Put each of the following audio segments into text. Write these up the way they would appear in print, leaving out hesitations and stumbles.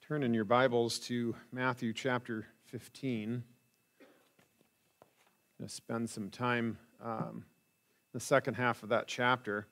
Turn in your Bibles to Matthew chapter 15. I'm going to spend some time the second half of that chapter.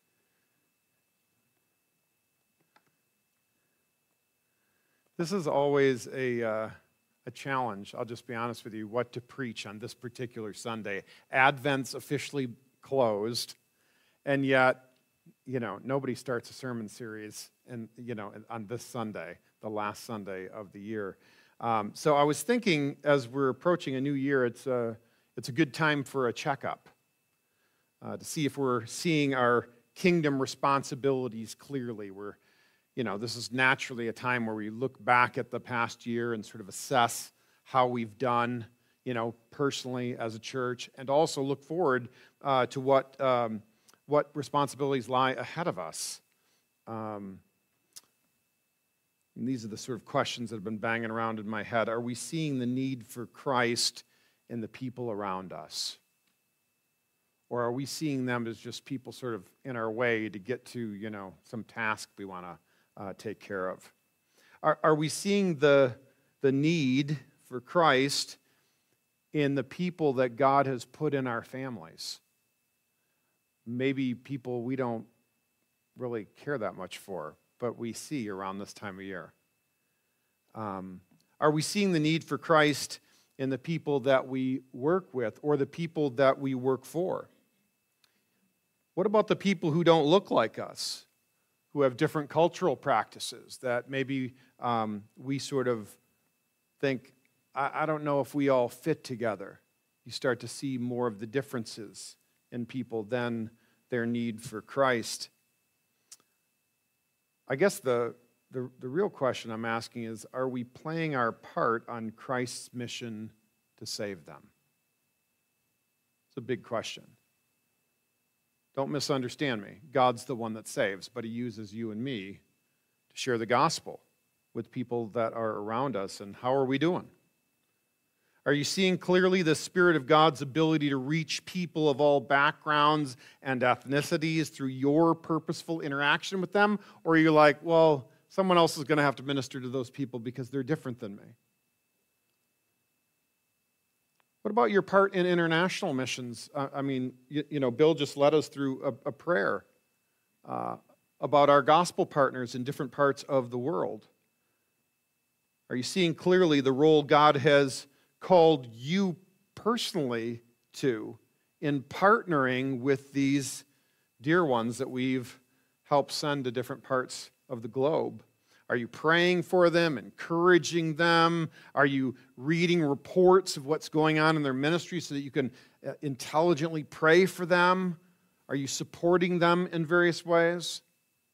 This is always a challenge, I'll just be honest with you, what to preach on this particular Sunday. Advent's officially closed, and yet, nobody starts a sermon series on this Sunday, the last Sunday of the year. So I was thinking, as we're approaching a new year, it's a good time for a checkup to see if we're seeing our kingdom responsibilities clearly. This is naturally a time where we look back at the past year and sort of assess how we've done, personally as a church, and also look forward to what responsibilities lie ahead of us. And these are the sort of questions that have been banging around in my head. Are we seeing the need for Christ in the people around us? Or are we seeing them as just people sort of in our way to get to, some task we want to take care of? Are we seeing the need for Christ in the people that God has put in our families? Maybe people we don't really care that much for, but we see around this time of year. Are we seeing the need for Christ in the people that we work with or the people that we work for? What about the people who don't look like us, who have different cultural practices that maybe we sort of think, I don't know if we all fit together? You start to see more of the differences in people than their need for Christ. I guess the real question I'm asking is, are we playing our part on Christ's mission to save them? It's a big question. Don't misunderstand me. God's the one that saves, but He uses you and me to share the gospel with people that are around us. And how are we doing? Are you seeing clearly the Spirit of God's ability to reach people of all backgrounds and ethnicities through your purposeful interaction with them? Or are you like, well, someone else is going to have to minister to those people because they're different than me? What about your part in international missions? Bill just led us through a prayer about our gospel partners in different parts of the world. Are you seeing clearly the role God has called you personally to in partnering with these dear ones that we've helped send to different parts of the globe? Are you praying for them, encouraging them? Are you reading reports of what's going on in their ministry so that you can intelligently pray for them? Are you supporting them in various ways?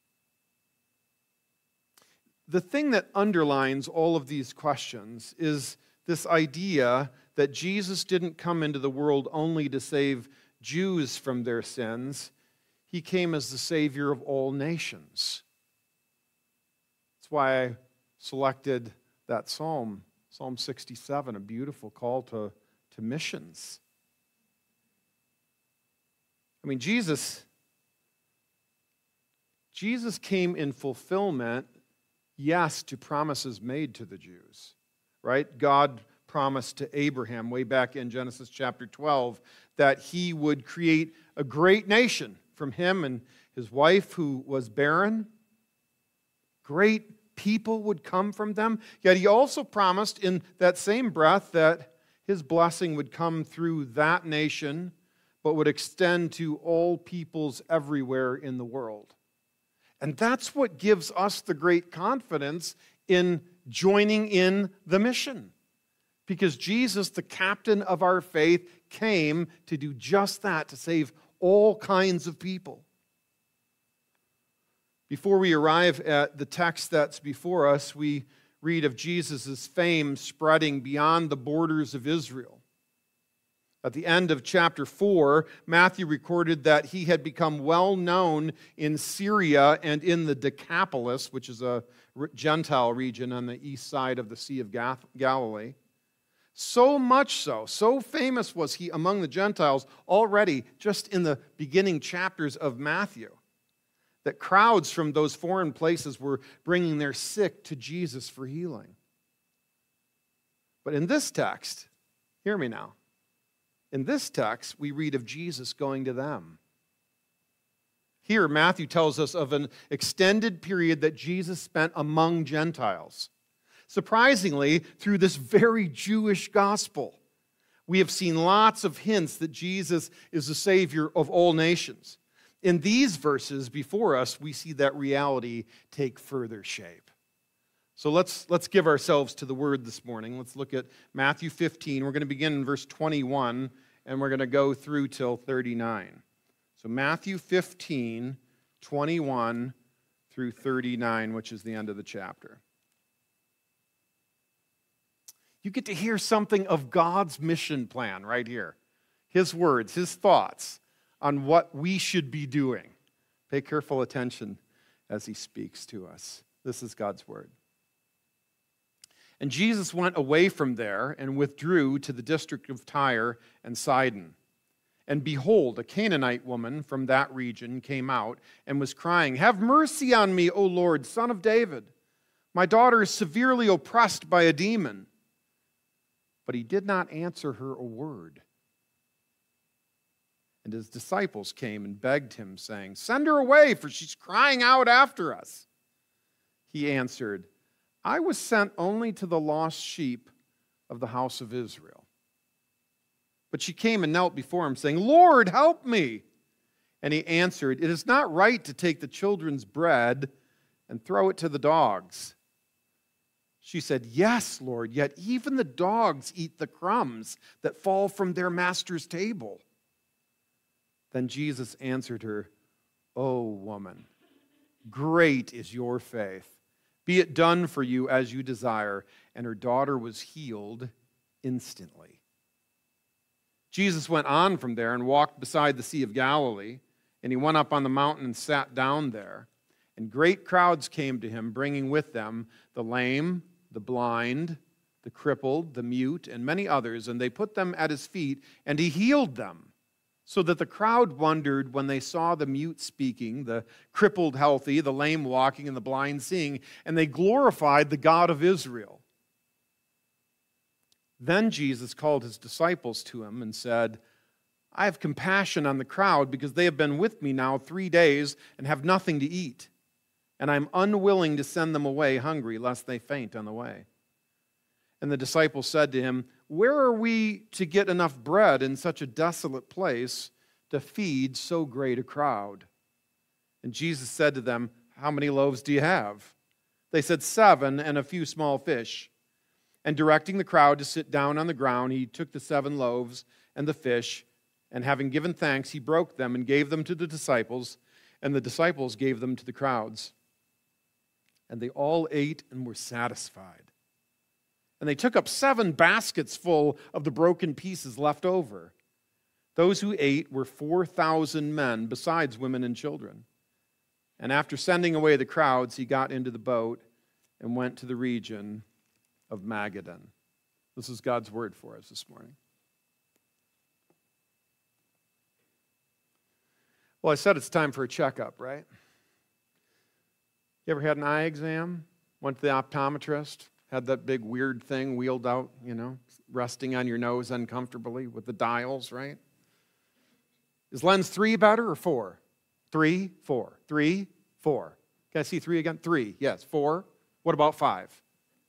The thing that underlines all of these questions is this idea that Jesus didn't come into the world only to save Jews from their sins. He came as the Savior of all nations. That's why I selected that psalm, Psalm 67, a beautiful call to missions. Jesus came in fulfillment, yes, to promises made to the Jews. Right? God promised to Abraham way back in Genesis chapter 12 that he would create a great nation from him and his wife who was barren. Great people would come from them. Yet he also promised in that same breath that his blessing would come through that nation, but would extend to all peoples everywhere in the world. And that's what gives us the great confidence in joining in the mission. Because Jesus, the captain of our faith, came to do just that, to save all kinds of people. Before we arrive at the text that's before us, we read of Jesus' fame spreading beyond the borders of Israel. At the end of chapter 4, Matthew recorded that he had become well known in Syria and in the Decapolis, which is a Gentile region on the east side of the Sea of Galilee. So much so famous was he among the Gentiles already just in the beginning chapters of Matthew, that crowds from those foreign places were bringing their sick to Jesus for healing. But in this text, hear me now, in this text, we read of Jesus going to them. Here, Matthew tells us of an extended period that Jesus spent among Gentiles. Surprisingly, through this very Jewish gospel, we have seen lots of hints that Jesus is the Savior of all nations. In these verses before us, we see that reality take further shape. So let's give ourselves to the Word this morning. Let's look at Matthew 15. We're going to begin in verse 21, and we're going to go through till 39. So Matthew 15, 21 through 39, which is the end of the chapter. You get to hear something of God's mission plan right here. His words, His thoughts on what we should be doing. Pay careful attention as He speaks to us. This is God's Word. And Jesus went away from there and withdrew to the district of Tyre and Sidon. And behold, a Canaanite woman from that region came out and was crying, "Have mercy on me, O Lord, Son of David. My daughter is severely oppressed by a demon." But He did not answer her a word. And His disciples came and begged Him, saying, "Send her away, for she's crying out after us." He answered, "I was sent only to the lost sheep of the house of Israel." But she came and knelt before Him, saying, "Lord, help me." And He answered, "It is not right to take the children's bread and throw it to the dogs." She said, "Yes, Lord, yet even the dogs eat the crumbs that fall from their master's table." Then Jesus answered her, "O woman, great is your faith. Be it done for you as you desire." And her daughter was healed instantly. Jesus went on from there and walked beside the Sea of Galilee, and He went up on the mountain and sat down there. And great crowds came to Him, bringing with them the lame, the blind, the crippled, the mute, and many others, and they put them at His feet, and He healed them, so that the crowd wondered when they saw the mute speaking, the crippled healthy, the lame walking, and the blind seeing, and they glorified the God of Israel. Then Jesus called His disciples to Him and said, "I have compassion on the crowd because they have been with me now 3 days and have nothing to eat. And I'm unwilling to send them away hungry, lest they faint on the way." And the disciples said to Him, "Where are we to get enough bread in such a desolate place to feed so great a crowd?" And Jesus said to them, "How many loaves do you have?" They said, 7, and a few small fish. And directing the crowd to sit down on the ground, He took the 7 loaves and the fish, and having given thanks, He broke them and gave them to the disciples, and the disciples gave them to the crowds. And they all ate and were satisfied. And they took up 7 baskets full of the broken pieces left over. Those who ate were 4,000 men, besides women and children. And after sending away the crowds, He got into the boat and went to the region of Magadan. This is God's word for us this morning. Well, I said it's time for a checkup, right? You ever had an eye exam? Went to the optometrist? Had that big weird thing wheeled out, resting on your nose uncomfortably with the dials, right? Is lens 3 better or 4? 3, 4, 3, 4. Can I see 3 again? 3, yes. 4. What about 5?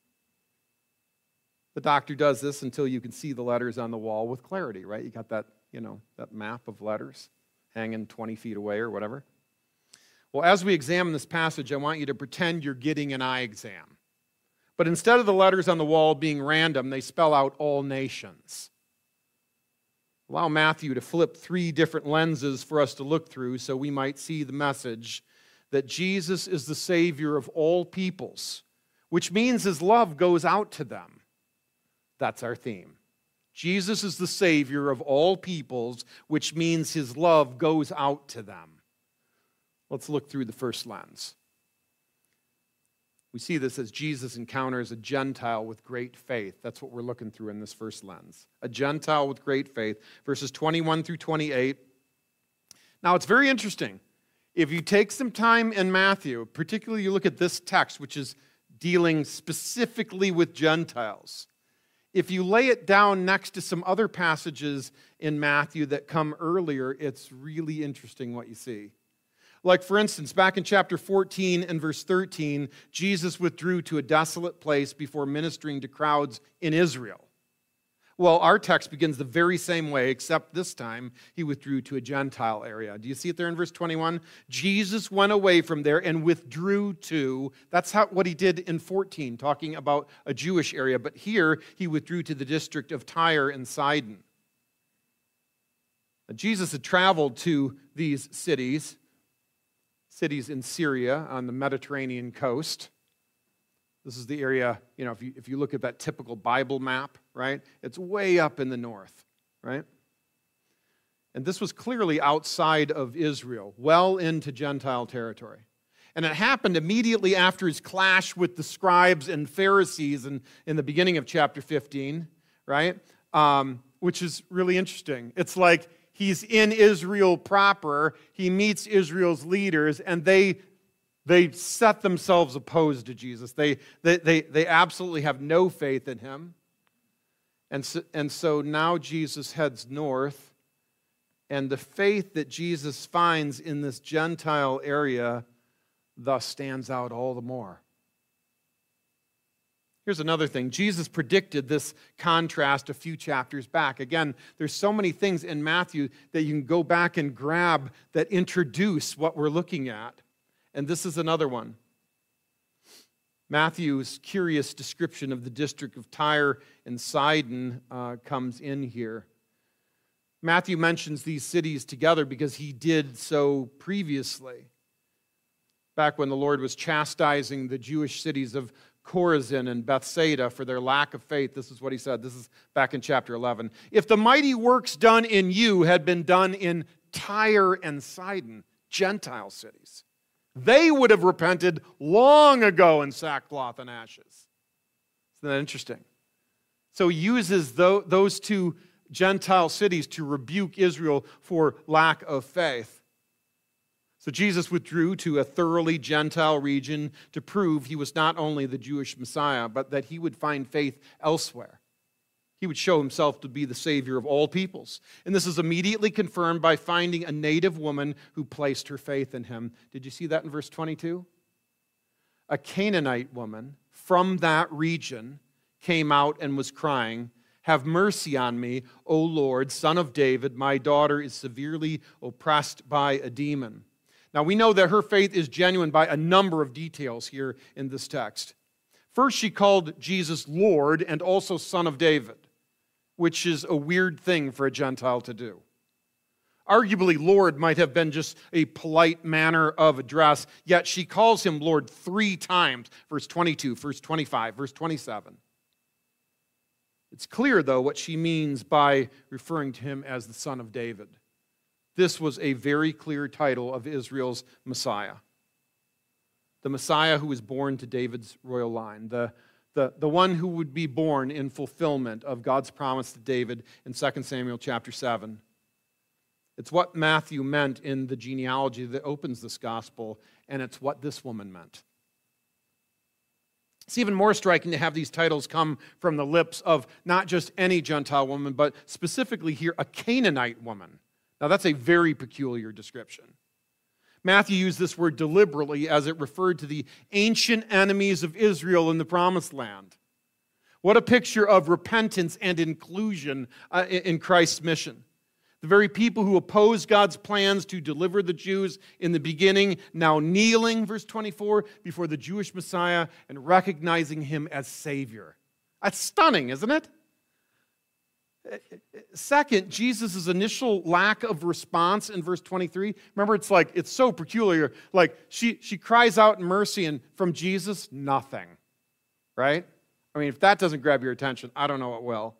The doctor does this until you can see the letters on the wall with clarity, right? You got that, that map of letters hanging 20 feet away or whatever. Well, as we examine this passage, I want you to pretend you're getting an eye exam. But instead of the letters on the wall being random, they spell out all nations. Allow Matthew to flip 3 different lenses for us to look through so we might see the message that Jesus is the Savior of all peoples, which means His love goes out to them. That's our theme. Jesus is the Savior of all peoples, which means His love goes out to them. Let's look through the first lens. We see this as Jesus encounters a Gentile with great faith. That's what we're looking through in this first lens. A Gentile with great faith. Verses 21 through 28. Now, it's very interesting. If you take some time in Matthew, particularly you look at this text, which is dealing specifically with Gentiles, if you lay it down next to some other passages in Matthew that come earlier, it's really interesting what you see. Like, for instance, back in chapter 14 and verse 13, Jesus withdrew to a desolate place before ministering to crowds in Israel. Well, our text begins the very same way, except this time he withdrew to a Gentile area. Do you see it there in verse 21? Jesus went away from there and withdrew to, that's what he did in 14, talking about a Jewish area. But here he withdrew to the district of Tyre and Sidon. Jesus had traveled to these cities in Syria on the Mediterranean coast. This is the area, if you look at that typical Bible map, right? It's way up in the north, right? And this was clearly outside of Israel, well into Gentile territory. And it happened immediately after his clash with the scribes and Pharisees in the beginning of chapter 15, right? Which is really interesting. It's like he's in Israel proper, he meets Israel's leaders, and they set themselves opposed to Jesus. They absolutely have no faith in him. And so now Jesus heads north, and the faith that Jesus finds in this Gentile area thus stands out all the more. Here's another thing. Jesus predicted this contrast a few chapters back. Again, there's so many things in Matthew that you can go back and grab that introduce what we're looking at. And this is another one. Matthew's curious description of the district of Tyre and Sidon comes in here. Matthew mentions these cities together because he did so previously. Back when the Lord was chastising the Jewish cities of Chorazin and Bethsaida for their lack of faith, this is what he said. This is back in chapter 11. If the mighty works done in you had been done in Tyre and Sidon, Gentile cities, they would have repented long ago in sackcloth and ashes. Isn't that interesting? So he uses those two Gentile cities to rebuke Israel for lack of faith. So Jesus withdrew to a thoroughly Gentile region to prove he was not only the Jewish Messiah, but that he would find faith elsewhere. He would show himself to be the Savior of all peoples. And this is immediately confirmed by finding a native woman who placed her faith in him. Did you see that in verse 22? A Canaanite woman from that region came out and was crying, "Have mercy on me, O Lord, Son of David. My daughter is severely oppressed by a demon." Now we know that her faith is genuine by a number of details here in this text. First, she called Jesus Lord and also Son of David, which is a weird thing for a Gentile to do. Arguably, Lord might have been just a polite manner of address, yet she calls him Lord 3 times, verse 22, verse 25, verse 27. It's clear, though, what she means by referring to him as the Son of David. This was a very clear title of Israel's Messiah. The Messiah who was born to David's royal line, the one who would be born in fulfillment of God's promise to David in 2 Samuel chapter 7. It's what Matthew meant in the genealogy that opens this gospel, and it's what this woman meant. It's even more striking to have these titles come from the lips of not just any Gentile woman, but specifically here, a Canaanite woman. Now, that's a very peculiar description. Matthew used this word deliberately as it referred to the ancient enemies of Israel in the Promised Land. What a picture of repentance and inclusion in Christ's mission. The very people who opposed God's plans to deliver the Jews in the beginning, now kneeling, verse 24, before the Jewish Messiah and recognizing him as Savior. That's stunning, isn't it? Second, Jesus' initial lack of response in verse 23. Remember, it's so peculiar. Like, she cries out in mercy, and from Jesus, nothing. Right? I mean, if that doesn't grab your attention, I don't know what will.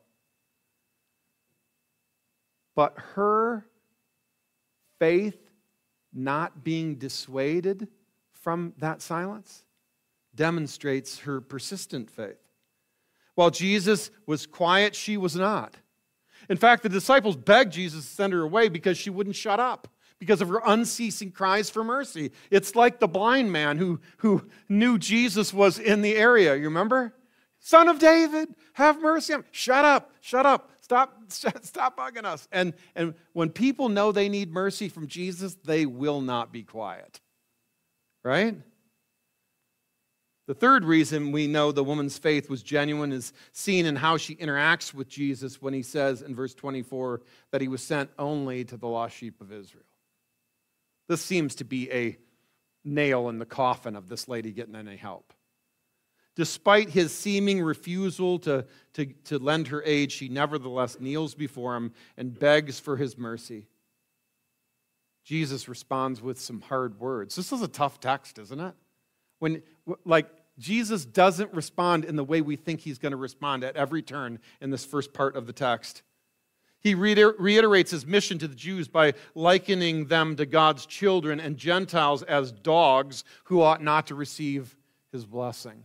But her faith not being dissuaded from that silence demonstrates her persistent faith. While Jesus was quiet, she was not. In fact, the disciples begged Jesus to send her away because she wouldn't shut up, because of her unceasing cries for mercy. It's like the blind man who knew Jesus was in the area. You remember? Son of David, have mercy on me. Shut up. Stop bugging us. And when people know they need mercy from Jesus, they will not be quiet. Right? The third reason we know the woman's faith was genuine is seen in how she interacts with Jesus when he says in verse 24 that he was sent only to the lost sheep of Israel. This seems to be a nail in the coffin of this lady getting any help. Despite his seeming refusal to lend her aid, she nevertheless kneels before him and begs for his mercy. Jesus responds with some hard words. This is a tough text, isn't it? Jesus doesn't respond in the way we think he's going to respond at every turn in this first part of the text. He reiterates his mission to the Jews by likening them to God's children and Gentiles as dogs who ought not to receive his blessing.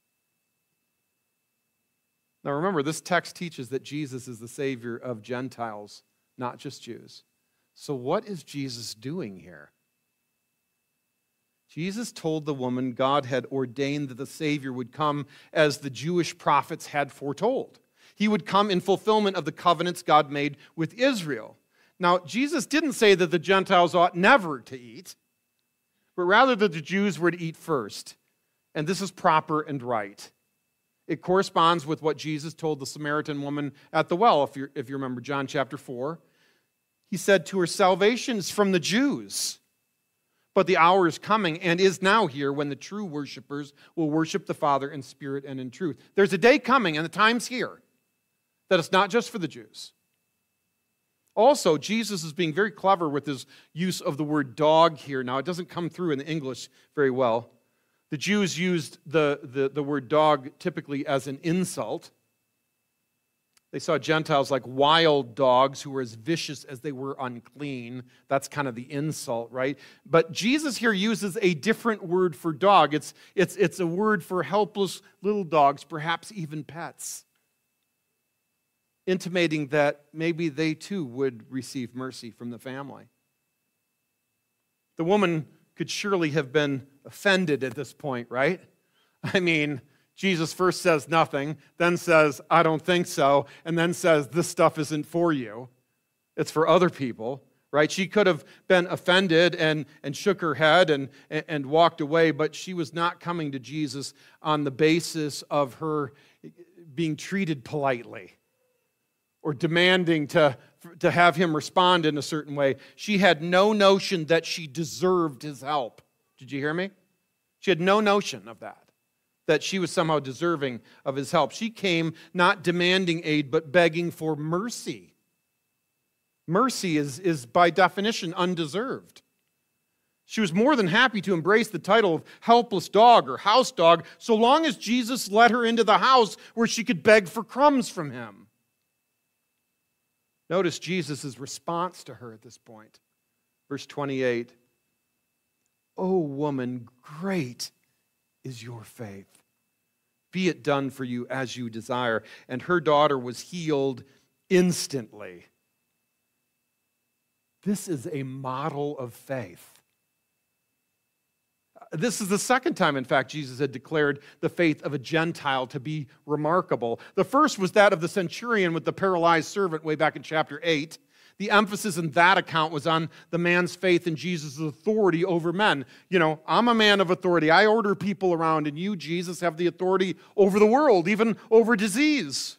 Now remember, this text teaches that Jesus is the Savior of Gentiles, not just Jews. So what is Jesus doing here? Jesus told the woman God had ordained that the Savior would come as the Jewish prophets had foretold. He would come in fulfillment of the covenants God made with Israel. Now, Jesus didn't say that the Gentiles ought never to eat, but rather that the Jews were to eat first. And this is proper and right. It corresponds with what Jesus told the Samaritan woman at the well, if you remember John chapter 4. He said to her, salvation is from the Jews. But the hour is coming and is now here when the true worshipers will worship the Father in spirit and in truth. There's a day coming, and the time's here, that it's not just for the Jews. Also, Jesus is being very clever with his use of the word dog here. Now, it doesn't come through in the English very well. The Jews used the word dog typically as an insult. They saw Gentiles like wild dogs who were as vicious as they were unclean. That's kind of the insult, right? But Jesus here uses a different word for dog. It's a word for helpless little dogs, perhaps even pets, intimating that maybe they too would receive mercy from the family. The woman could surely have been offended at this point, right? I mean, Jesus first says nothing, then says, I don't think so, and then says, this stuff isn't for you. It's for other people, right? She could have been offended and shook her head and walked away, but she was not coming to Jesus on the basis of her being treated politely or demanding to have him respond in a certain way. She had no notion that she deserved his help. Did you hear me? She had no notion of that she was somehow deserving of his help. She came not demanding aid, but begging for mercy. Mercy is by definition undeserved. She was more than happy to embrace the title of helpless dog or house dog, so long as Jesus let her into the house where she could beg for crumbs from him. Notice Jesus' response to her at this point. Verse 28, "O woman, great is your faith. Be it done for you as you desire." And her daughter was healed instantly. This is a model of faith. This is the second time, in fact, Jesus had declared the faith of a Gentile to be remarkable. The first was that of the centurion with the paralyzed servant way back in chapter 8. The emphasis in that account was on the man's faith in Jesus' authority over men. You know, I'm a man of authority. I order people around, and you, Jesus, have the authority over the world, even over disease.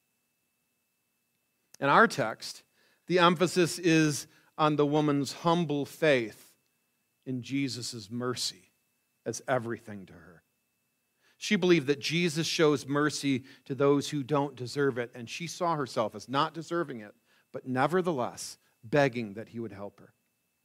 In our text, the emphasis is on the woman's humble faith in Jesus' mercy as everything to her. She believed that Jesus shows mercy to those who don't deserve it, and she saw herself as not deserving it, but nevertheless begging that he would help her.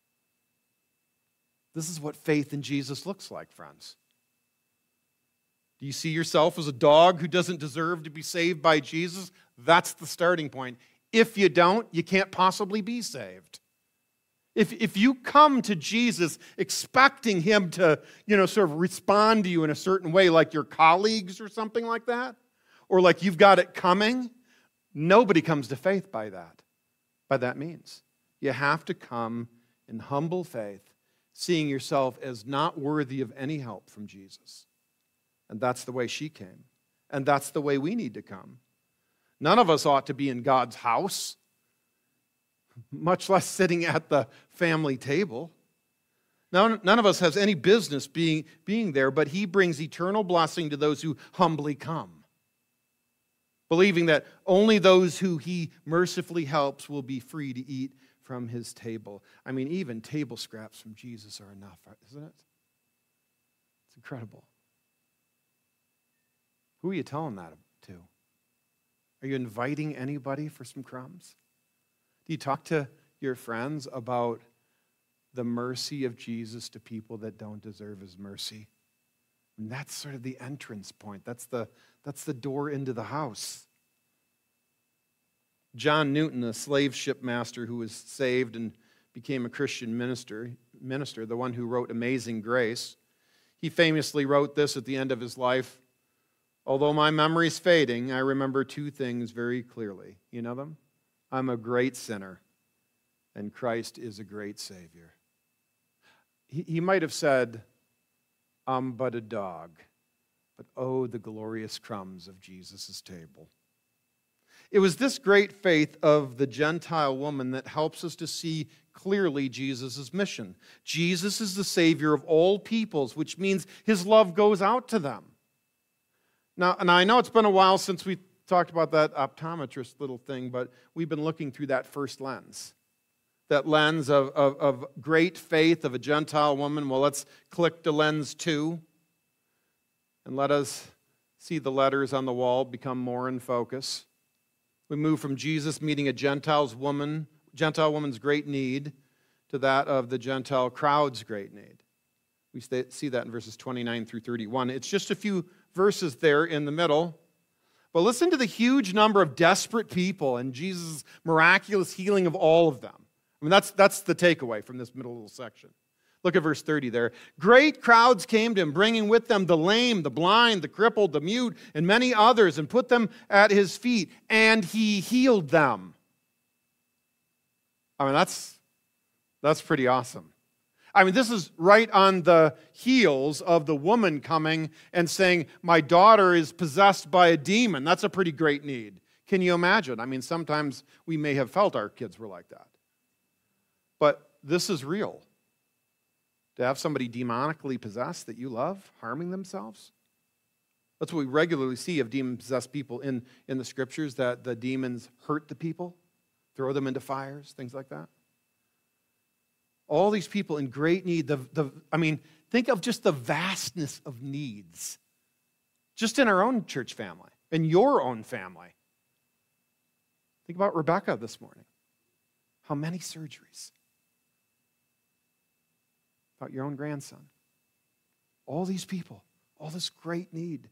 This is what faith in Jesus looks like, friends. Do you see yourself as a dog who doesn't deserve to be saved by Jesus? That's the starting point. If you don't, you can't possibly be saved. If you come to Jesus expecting him to, sort of respond to you in a certain way, like your colleagues or something like that, or like you've got it coming, nobody comes to faith by that means. You have to come in humble faith, seeing yourself as not worthy of any help from Jesus. And that's the way she came. And that's the way we need to come. None of us ought to be in God's house, much less sitting at the family table. None of us has any business being there, but he brings eternal blessing to those who humbly come, believing that only those who he mercifully helps will be free to eat from his table. I mean, even table scraps from Jesus are enough, isn't it? It's incredible. Who are you telling that to? Are you inviting anybody for some crumbs? Do you talk to your friends about the mercy of Jesus to people that don't deserve his mercy? And that's sort of the entrance point. That's the door into the house. John Newton, a slave ship master who was saved and became a Christian minister, the one who wrote Amazing Grace, he famously wrote this at the end of his life: "Although my memory's fading, I remember two things very clearly." You know them? I'm a great sinner, and Christ is a great Savior. He might have said, "I'm but a dog, but oh, the glorious crumbs of Jesus' table." It was this great faith of the Gentile woman that helps us to see clearly Jesus' mission. Jesus is the Savior of all peoples, which means his love goes out to them. Now, and I know it's been a while since we talked about that optometrist little thing, but we've been looking through that first lens. That lens of great faith of a Gentile woman. Well, let's click to lens 2, and let us see the letters on the wall become more in focus. We move from Jesus meeting a Gentile woman's great need to that of the Gentile crowd's great need. We see that in verses 29 through 31. It's just a few verses there in the middle. But listen to the huge number of desperate people and Jesus' miraculous healing of all of them. I mean, that's the takeaway from this middle little section. Look at verse 30 there. Great crowds came to him, bringing with them the lame, the blind, the crippled, the mute, and many others, and put them at his feet, and he healed them. I mean, that's pretty awesome. I mean, this is right on the heels of the woman coming and saying, "My daughter is possessed by a demon." That's a pretty great need. Can you imagine? I mean, sometimes we may have felt our kids were like that. But this is real. To have somebody demonically possessed that you love, harming themselves. That's what we regularly see of demon-possessed people in the scriptures, that the demons hurt the people, throw them into fires, things like that. All these people in great need. I mean, think of just the vastness of needs. Just in our own church family, in your own family. Think about Rebecca this morning. How many surgeries? About your own grandson. All these people, all this great need.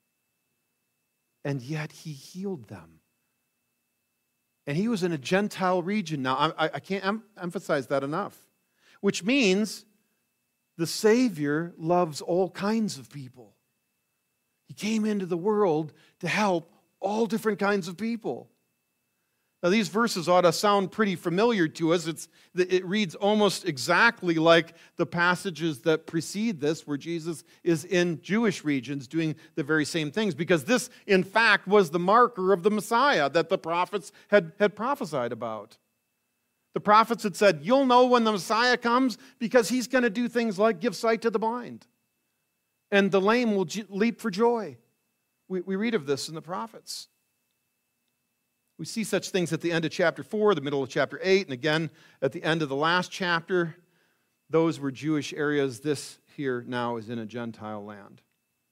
And yet he healed them. And he was in a Gentile region. Now, I can't emphasize that enough. Which means the Savior loves all kinds of people. He came into the world to help all different kinds of people. Now, these verses ought to sound pretty familiar to us. It reads almost exactly like the passages that precede this, where Jesus is in Jewish regions doing the very same things, because this, in fact, was the marker of the Messiah that the prophets had prophesied about. The prophets had said, "You'll know when the Messiah comes because he's going to do things like give sight to the blind, and the lame will leap for joy." We read of this in the prophets. We see such things at the end of chapter 4, the middle of chapter 8, and again at the end of the last chapter. Those were Jewish areas. This here now is in a Gentile land.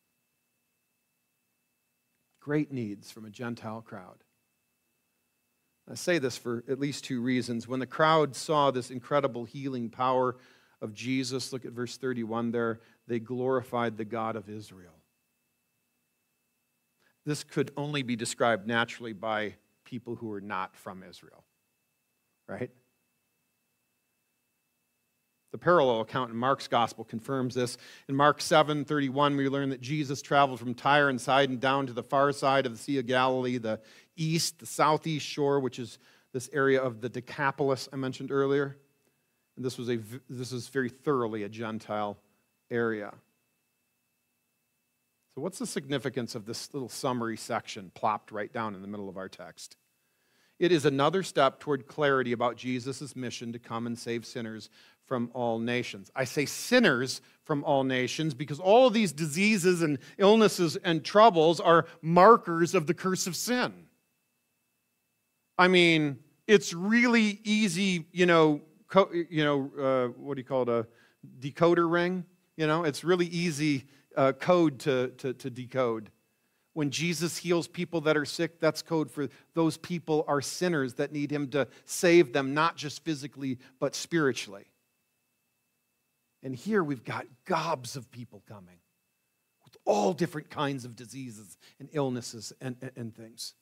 Great needs from a Gentile crowd. I say this for at least two reasons. When the crowd saw this incredible healing power of Jesus, look at verse 31 there, they glorified the God of Israel. This could only be described naturally by people who are not from Israel, right? The parallel account in Mark's gospel confirms this. In Mark 7:31, we learn that Jesus traveled from Tyre and Sidon down to the far side of the Sea of Galilee, the southeast shore, which is this area of the Decapolis I mentioned earlier. And this is very thoroughly a Gentile area. So what's the significance of this little summary section plopped right down in the middle of our text? It is another step toward clarity about Jesus' mission to come and save sinners from all nations. I say sinners from all nations because all of these diseases and illnesses and troubles are markers of the curse of sin. I mean, it's really easy, what do you call it, a decoder ring? It's really easy code to decode. When Jesus heals people that are sick, that's code for those people are sinners that need him to save them, not just physically, but spiritually. And here we've got gobs of people coming with all different kinds of diseases and illnesses and things.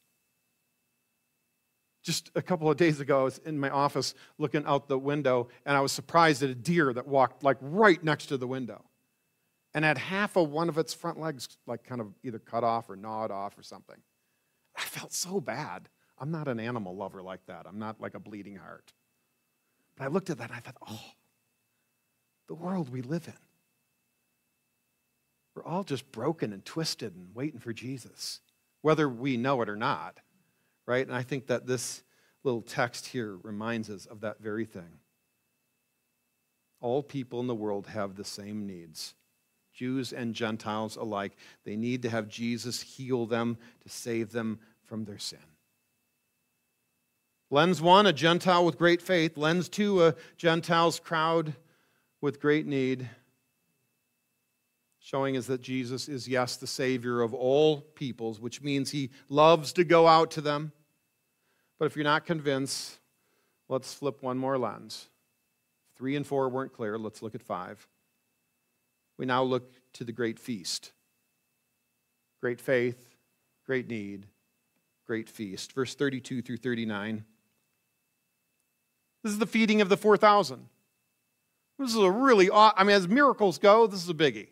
Just a couple of days ago, I was in my office looking out the window, and I was surprised at a deer that walked right next to the window and had half of one of its front legs kind of either cut off or gnawed off or something. I felt so bad. I'm not an animal lover like that. I'm not like a bleeding heart. But I looked at that and I thought, the world we live in. We're all just broken and twisted and waiting for Jesus, whether we know it or not, right? And I think that this little text here reminds us of that very thing. All people in the world have the same needs. Jews and Gentiles alike. They need to have Jesus heal them to save them from their sin. Lens 1, a Gentile with great faith. Lens 2, a Gentile's crowd with great need. Showing us that Jesus is, yes, the Savior of all peoples, which means he loves to go out to them. But if you're not convinced, let's flip one more lens. 3 and 4 weren't clear. Let's look at 5. We now look to the great feast. Great faith, great need, great feast. Verse 32 through 39. This is the feeding of the 4,000. This is a really, as miracles go, this is a biggie.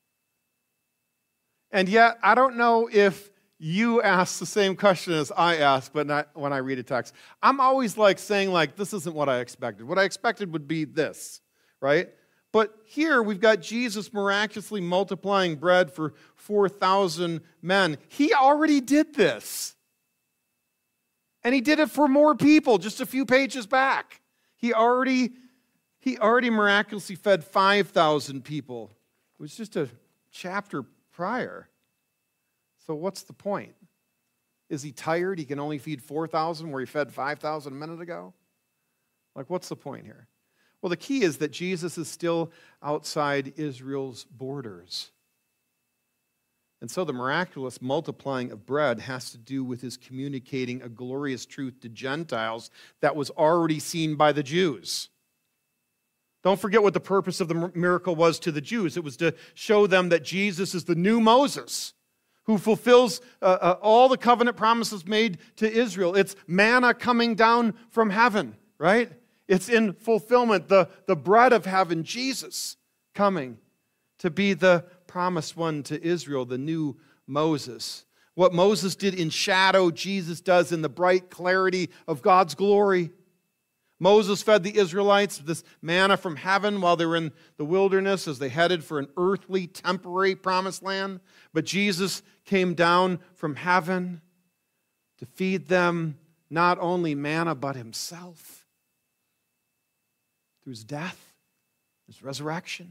And yet, I don't know if you ask the same question as I ask, but not when I read a text. I'm always saying this isn't what I expected. What I expected would be this, right? But here we've got Jesus miraculously multiplying bread for 4,000 men. He already did this. And he did it for more people just a few pages back. He already miraculously fed 5,000 people. It was just a chapter prior. So what's the point? Is he tired? He can only feed 4,000 where he fed 5,000 a minute ago? What's the point here? Well, the key is that Jesus is still outside Israel's borders. And so the miraculous multiplying of bread has to do with his communicating a glorious truth to Gentiles that was already seen by the Jews. Don't forget what the purpose of the miracle was to the Jews. It was to show them that Jesus is the new Moses who fulfills all the covenant promises made to Israel. It's manna coming down from heaven, right? It's in fulfillment, the bread of heaven, Jesus coming to be the promised one to Israel, the new Moses. What Moses did in shadow, Jesus does in the bright clarity of God's glory. Moses fed the Israelites this manna from heaven while they were in the wilderness as they headed for an earthly, temporary promised land. But Jesus came down from heaven to feed them not only manna, but himself. Through his death, his resurrection.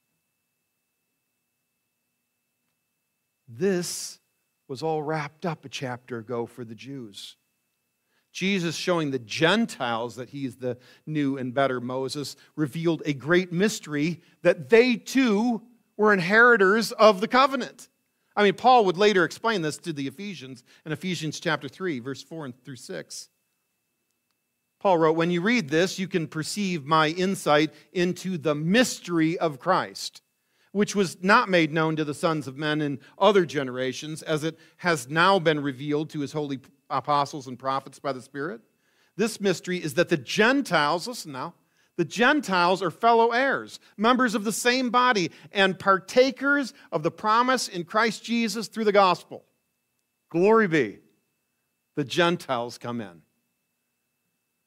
This was all wrapped up a chapter ago for the Jews. Jesus, showing the Gentiles that he's the new and better Moses, revealed a great mystery that they too were inheritors of the covenant. Paul would later explain this to the Ephesians in Ephesians chapter 3, verse 4 through 6. Paul wrote, "When you read this, you can perceive my insight into the mystery of Christ, which was not made known to the sons of men in other generations, as it has now been revealed to his holy apostles and prophets by the Spirit. This mystery is that the Gentiles," listen now, "the Gentiles are fellow heirs, members of the same body, and partakers of the promise in Christ Jesus through the gospel." Glory be. The Gentiles come in.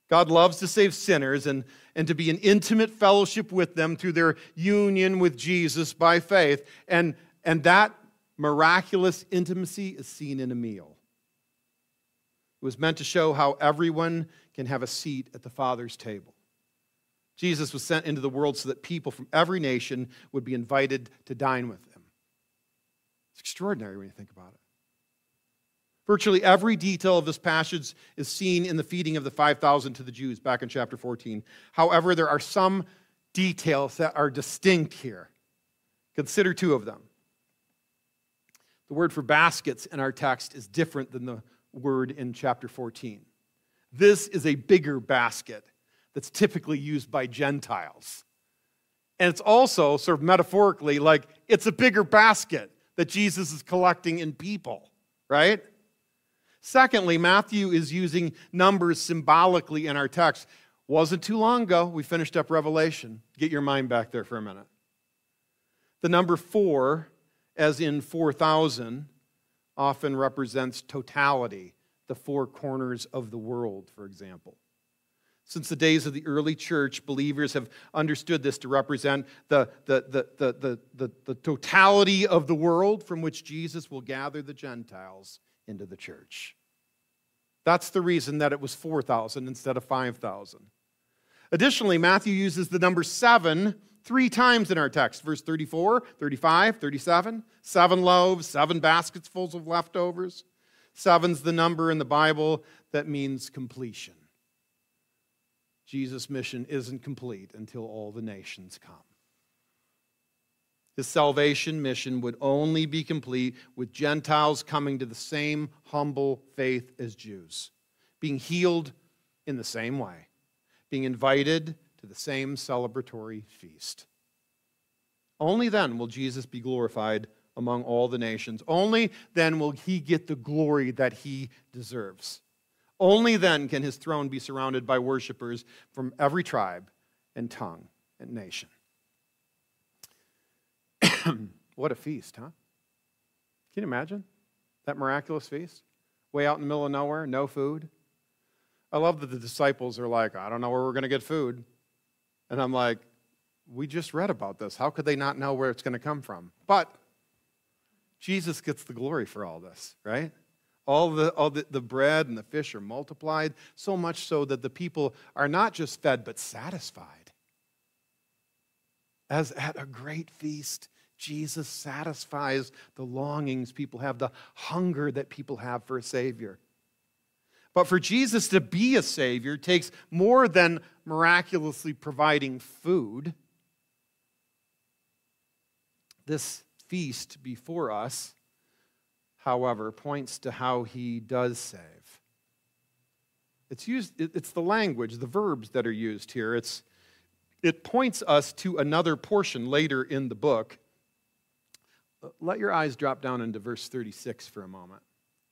God loves to save sinners and to be in intimate fellowship with them through their union with Jesus by faith. And that miraculous intimacy is seen in a meal. It was meant to show how everyone can have a seat at the Father's table. Jesus was sent into the world so that people from every nation would be invited to dine with him. It's extraordinary when you think about it. Virtually every detail of this passage is seen in the feeding of the 5,000 to the Jews back in chapter 14. However, there are some details that are distinct here. Consider two of them. The word for baskets in our text is different than the word in chapter 14. This is a bigger basket that's typically used by Gentiles. And it's also, sort of metaphorically, like it's a bigger basket that Jesus is collecting in people, right? Secondly, Matthew is using numbers symbolically in our text. Wasn't too long ago, we finished up Revelation. Get your mind back there for a minute. The number 4, as in 4,000, often represents totality, the 4 corners of the world, for example. Since the days of the early church, believers have understood this to represent the totality of the world from which Jesus will gather the Gentiles into the church. That's the reason that it was 4,000 instead of 5,000. Additionally, Matthew uses the number 7 3 times in our text. Verse 34, 35, 37. 7 loaves, 7 baskets full of leftovers. 7's the number in the Bible that means completion. Jesus' mission isn't complete until all the nations come. His salvation mission would only be complete with Gentiles coming to the same humble faith as Jews, being healed in the same way, being invited to the same celebratory feast. Only then will Jesus be glorified among all the nations. Only then will he get the glory that he deserves. Only then can his throne be surrounded by worshipers from every tribe and tongue and nation. What a feast, huh? Can you imagine that miraculous feast? Way out in the middle of nowhere, no food. I love that the disciples are like, I don't know where we're going to get food. And I'm like, we just read about this. How could they not know where it's going to come from? But Jesus gets the glory for all this, right? All the bread and the fish are multiplied, so much so that the people are not just fed, but satisfied. As at a great feast, Jesus satisfies the longings people have, the hunger that people have for a Savior. But for Jesus to be a Savior takes more than miraculously providing food. This feast before us, however, points to how he does save. It's the language, the verbs that are used here. It points us to another portion later in the book. Let your eyes drop down into verse 36 for a moment.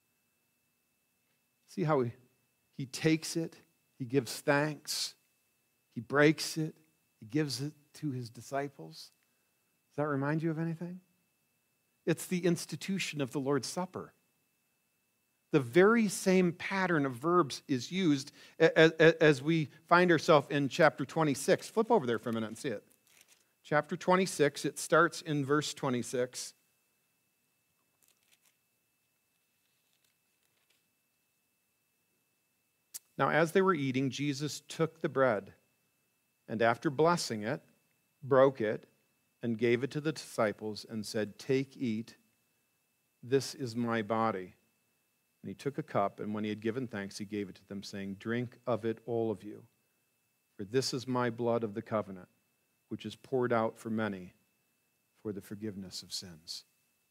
See how he takes it, he gives thanks, he breaks it, he gives it to his disciples. Does that remind you of anything? It's the institution of the Lord's Supper. The very same pattern of verbs is used as we find ourselves in chapter 26. Flip over there for a minute and see it. Chapter 26, it starts in verse 26. Now, as they were eating, Jesus took the bread, and after blessing it, broke it, and gave it to the disciples, and said, "Take, eat, this is my body." And he took a cup, and when he had given thanks, he gave it to them, saying, "Drink of it, all of you, for this is my blood of the covenant, which is poured out for many for the forgiveness of sins."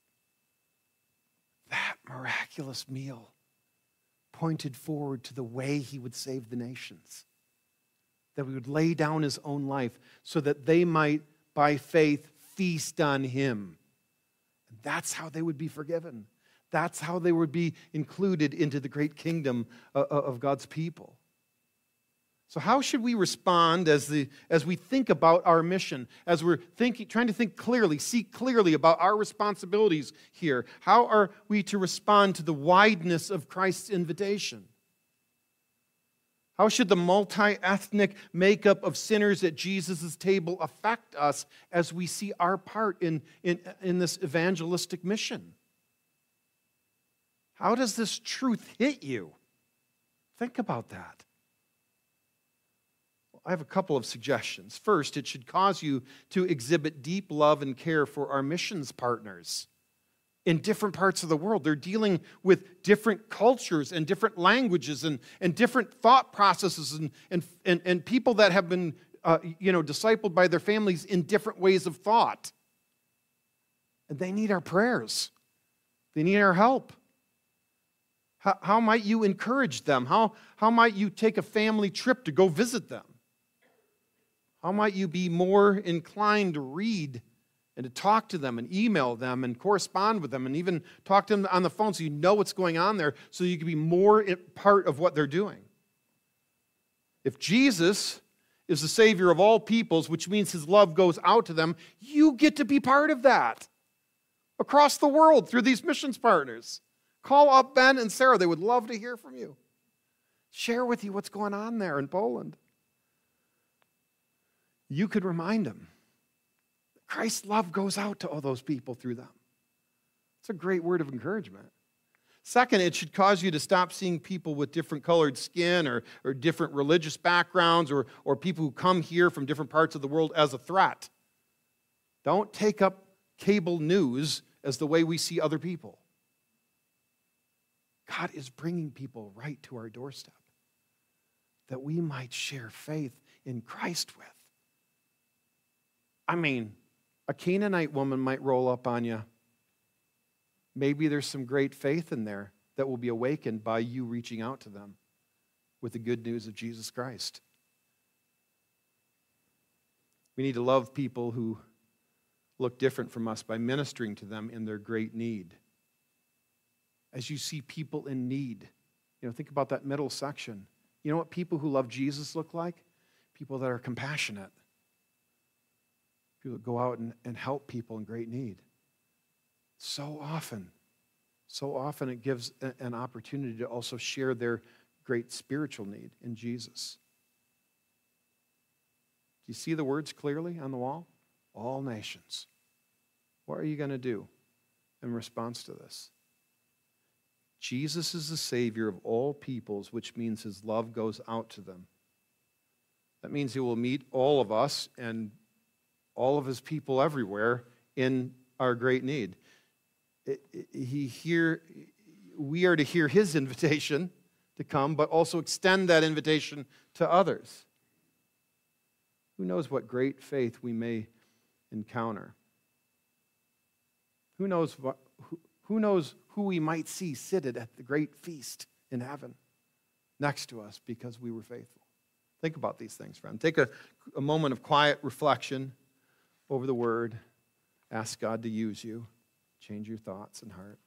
That miraculous meal pointed forward to the way he would save the nations, that he would lay down his own life so that they might, by faith, feast on him. And that's how they would be forgiven. That's how they would be included into the great kingdom of God's people. So how should we respond as we think about our mission, as we're trying to think clearly, see clearly about our responsibilities here? How are we to respond to the wideness of Christ's invitation? How should the multi-ethnic makeup of sinners at Jesus' table affect us as we see our part in this evangelistic mission? How does this truth hit you? Think about that. I have a couple of suggestions. First, it should cause you to exhibit deep love and care for our missions partners in different parts of the world. They're dealing with different cultures and different languages and different thought processes and people that have been discipled by their families in different ways of thought. And they need our prayers. They need our help. How might you encourage them? How might you take a family trip to go visit them? How might you be more inclined to read and to talk to them and email them and correspond with them and even talk to them on the phone so you know what's going on there so you can be more part of what they're doing? If Jesus is the Savior of all peoples, which means His love goes out to them, you get to be part of that across the world through these missions partners. Call up Ben and Sarah. They would love to hear from you. Share with you what's going on there in Poland. You could remind them Christ's love goes out to all those people through them. It's a great word of encouragement. Second, it should cause you to stop seeing people with different colored skin or different religious backgrounds or people who come here from different parts of the world as a threat. Don't take up cable news as the way we see other people. God is bringing people right to our doorstep that we might share faith in Christ with. I mean, a Canaanite woman might roll up on you. Maybe there's some great faith in there that will be awakened by you reaching out to them with the good news of Jesus Christ. We need to love people who look different from us by ministering to them in their great need. As you see people in need, think about that middle section. You know what people who love Jesus look like? People that are compassionate. People that go out and help people in great need. So often it gives an opportunity to also share their great spiritual need in Jesus. Do you see the words clearly on the wall? All nations. What are you going to do in response to this? Jesus is the Savior of all peoples, which means His love goes out to them. That means He will meet all of us and all of His people everywhere in our great need. We are to hear His invitation to come, but also extend that invitation to others. Who knows what great faith we may encounter? Who knows who we might see seated at the great feast in heaven next to us because we were faithful? Think about these things, friend. Take a moment of quiet reflection over the Word. Ask God to use you. Change your thoughts and heart.